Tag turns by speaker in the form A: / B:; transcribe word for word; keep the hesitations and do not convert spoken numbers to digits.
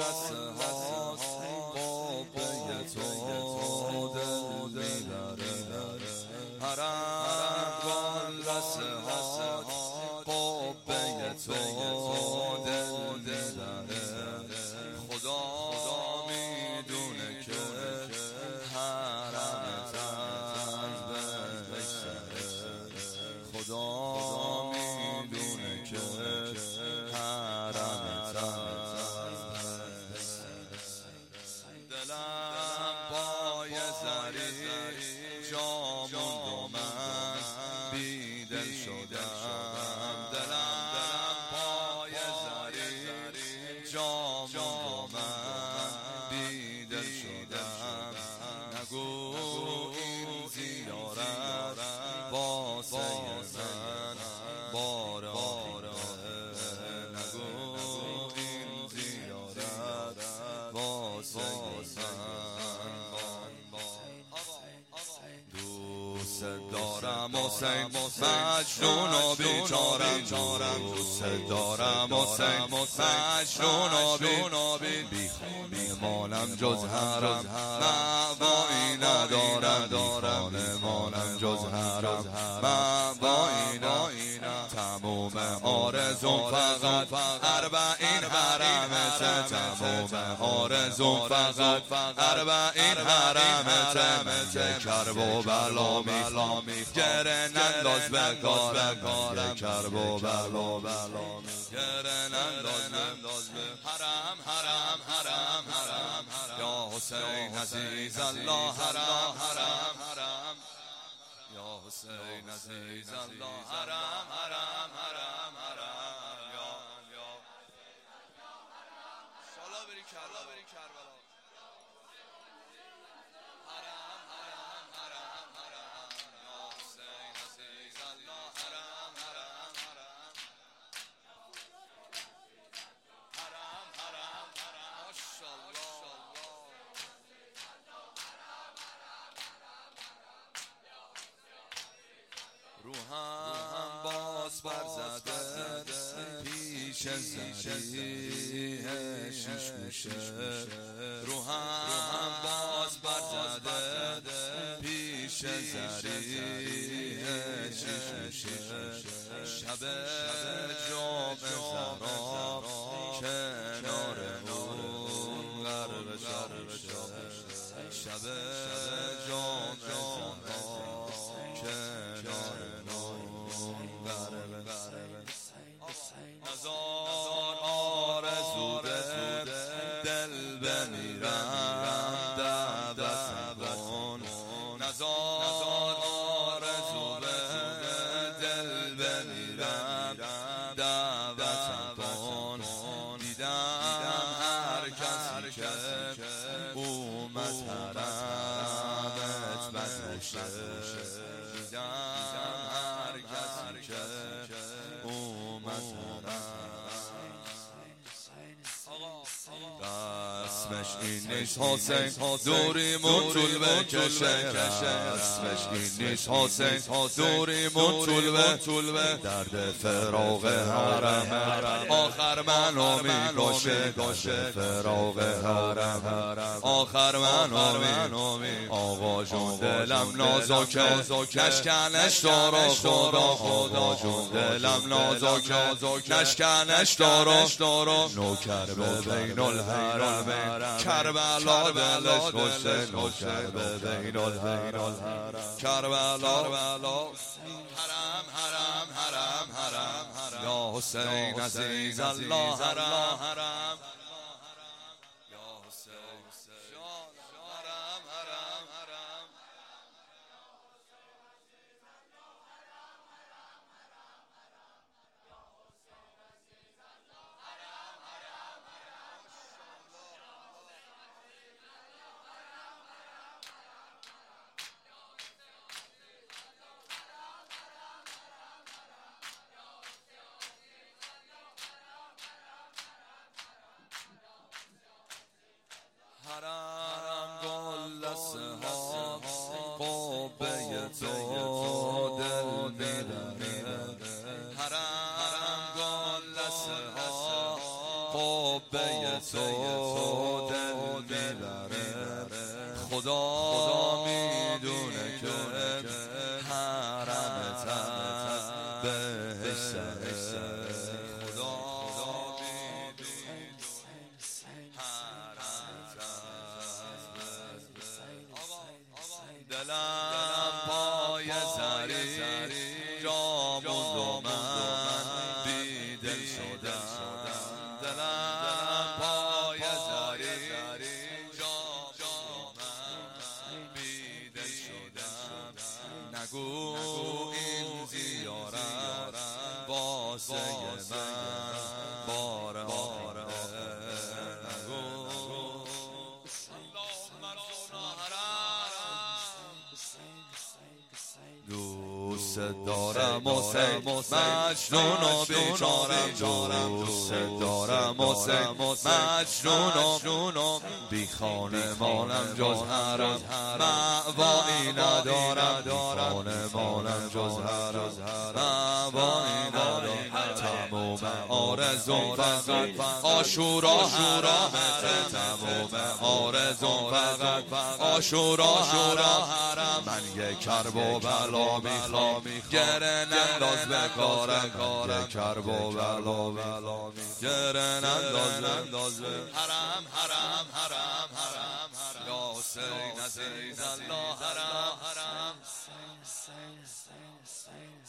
A: رسه هاست قبه تو دل میبره حرم گل رسه هاست قبه تو دل میبره خدا میدونه که حرمت از بهتره خدا میدونه که حرمت دلم پای زری جا موند و من بیدل شدم دلم پای زری جا موند و من بیدل شدم نگو این زیارت واسه من بار آره نگو این زیارت واسه دوست دارم حسین مجنون و بیچارم دوست دارم حسین مجنون و بیخانه مانم جز حرم مأوایی ندارم بیخانه مانم جز حرم مأوایی ندارم تموم آرزوم فقط اربعین حرمته تموم آرزوم فقط اربعین حرمته کرب و بلا میخوام گره ننداز به کارم کرب و بلا گره ننداز به حرم حرم حرم حرم یا حسین عزیز الله حرم حرم حرم یا حسین عزیز الله حرم حرم حرم حرم یا یا شالا بری کربلا بری کربلا حرم حرم حرم حرم یا حسین عزیز الله حرم حرم حرم حرم حرم حرم ماشاءالله روحم باز برزده پیش زریح شش گوشه روحم باز برزده پیش زریح شش گوشه شب جمعه زرا کنار اون غرب شب جمعه زرا کنار هزار آرزو به دل بمیرم دعوت کن هزار آرزو به دل بمیرم دعوت کن دیدم هر کسی که اومد حرمت بدوشه دیدم هر کسی که اومد اسمش این نیست حسین دوریمون طول بکشه اسمش این نیست حسین دوریمون طول به درد فراق حرم آخر منو میکشه درد فراق حرم آخر منو می آقا جون دلم نازکه نشکنش دارا خدا آقا جون دلم نازکه نشکنش دارا نوکر به بین الحرم کربلا دلش خوشه نوکر به بین الحرم کربلا حرم حرم حرم حرم یا حسین عزیز الله حرم حرم یا حسین حرم حرم حرم حرم گل رسه ها قبه تو دل میبره حرم گل رسه ها قبه تو دل میبره خدا میدونه که حرمت بهش سره خدا میدونه حرمت دلم پای زری جا موند و من بی دل شدم دلم پای زری جا موند و من بی دل شدم نگو این زیارت واسه من بار آره نگو دوست دارم حسین مجنون و بیچارم دوست دارم حسین مجنون و بی خانمانم جز حرم مأوایی ندارم بی خانمانم جز حرم مأوایی ندارم تموم آرزوم فقط عاشورا حرمته تموم آرزوم فقط عاشورا حرم من یک کرب و بلا میخوام گره ننداز به کارم یک کرب و بلا گره ننداز به حرم حرم حرم حرم یا حسین عزیز الله حرم حرم